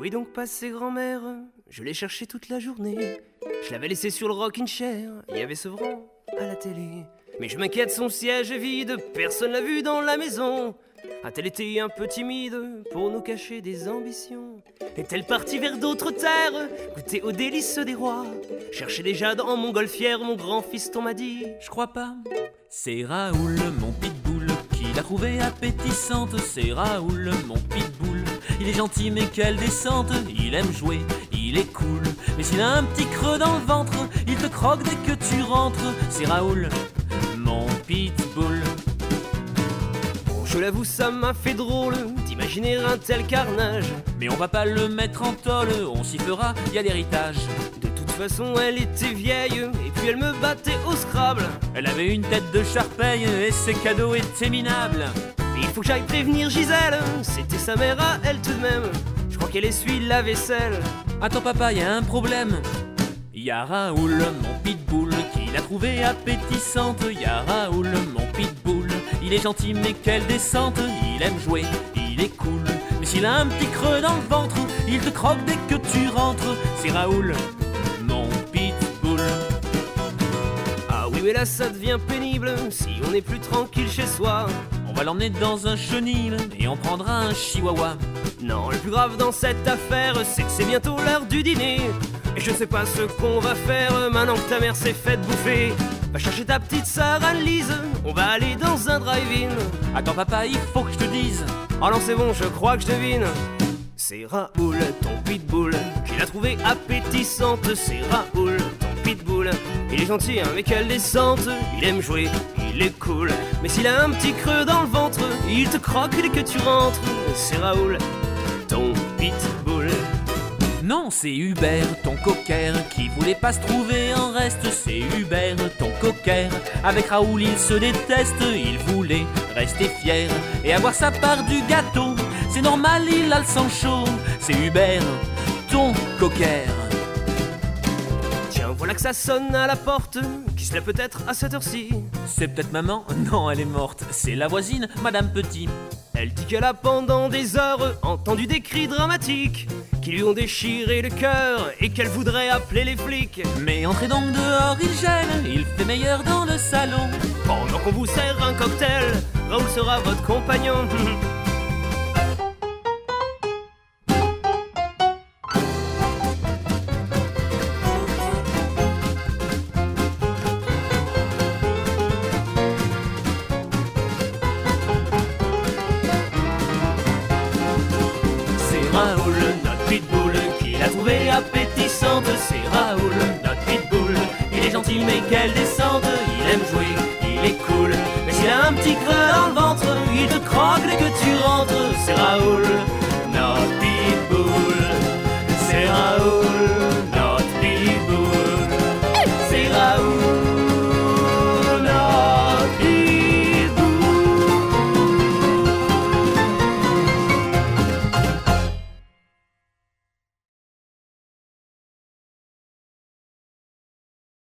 où est donc passée grand-mère? Je l'ai cherchée toute la journée. Je l'avais laissée sur le rocking chair. Il y avait Sevran à la télé. Mais je m'inquiète, son siège est vide. Personne l'a vu dans la maison. A-t-elle été un peu timide pour nous cacher des ambitions? Est-elle partie vers d'autres terres, goûter aux délices des rois? Chercher déjà dans mon golfière, mon grand fiston m'a dit. Je crois pas, c'est Raoul, mon pitbull, qui l'a trouvée appétissante. C'est Raoul, mon pitbull, il est gentil mais quelle descente. Il aime jouer, il est cool, mais s'il a un petit creux dans le ventre, il te croque dès que tu rentres. C'est Raoul, mon pitbull. Je l'avoue, ça m'a fait drôle d'imaginer un tel carnage. Mais on va pas le mettre en tôle, on s'y fera, y a l'héritage. De toute façon, elle était vieille, et puis elle me battait au Scrabble. Elle avait une tête de Charpeille, et ses cadeaux étaient minables. Il faut que j'aille prévenir Gisèle, c'était sa mère à elle tout de même. Je crois qu'elle essuie la vaisselle. Attends papa, y a un problème. Y a Raoul, mon pitbull, qui l'a trouvée appétissante. Y a Raoul, mon pitbull, il est gentil mais quelle descente. Il aime jouer, il est cool, mais s'il a un petit creux dans le ventre, il te croque dès que tu rentres. C'est Raoul, mon pitbull. Ah oui mais là ça devient pénible, si on n'est plus tranquille chez soi. On va l'emmener dans un chenil et on prendra un chihuahua. Non, le plus grave dans cette affaire, c'est que c'est bientôt l'heure du dîner. Et je ne sais pas ce qu'on va faire maintenant que ta mère s'est faite bouffer. Va chercher ta petite sœur Anne-Lise, on va aller dans un drive-in. Attends papa, il faut que je te dise. Oh non c'est bon, je crois que je devine. C'est Raoul, ton pitbull, qui l'a trouvée appétissante. C'est Raoul, ton pitbull, il est gentil hein, mais quelle descente. Il aime jouer, il est cool, mais s'il a un petit creux dans le ventre, il te croque dès que tu rentres. C'est Raoul, ton pitbull. Non, c'est Hubert, ton cocker, qui voulait pas se trouver en reste. C'est Hubert, ton cocker, avec Raoul il se déteste. Il voulait rester fier et avoir sa part du gâteau. C'est normal, il a le sang chaud. C'est Hubert, ton cocker. Tiens, voilà que ça sonne à la porte. Qui se lève peut-être à cette heure-ci? C'est peut-être maman? Non, elle est morte. C'est la voisine, Madame Petit. Elle dit qu'elle a pendant des heures entendu des cris dramatiques qui lui ont déchiré le cœur et qu'elle voudrait appeler les flics. Mais entrez donc dehors, il gêne, il fait meilleur dans le salon. Pendant qu'on vous sert un cocktail, Raoul sera votre compagnon. Raoul, notre pitbull, qui l'a trouvée appétissante. C'est Raoul, notre pitbull, il est gentil mais quelle descente. Il aime jouer, il est cool, mais s'il a un petit creux dans le ventre, il te croque dès que tu rentres. C'est Raoul,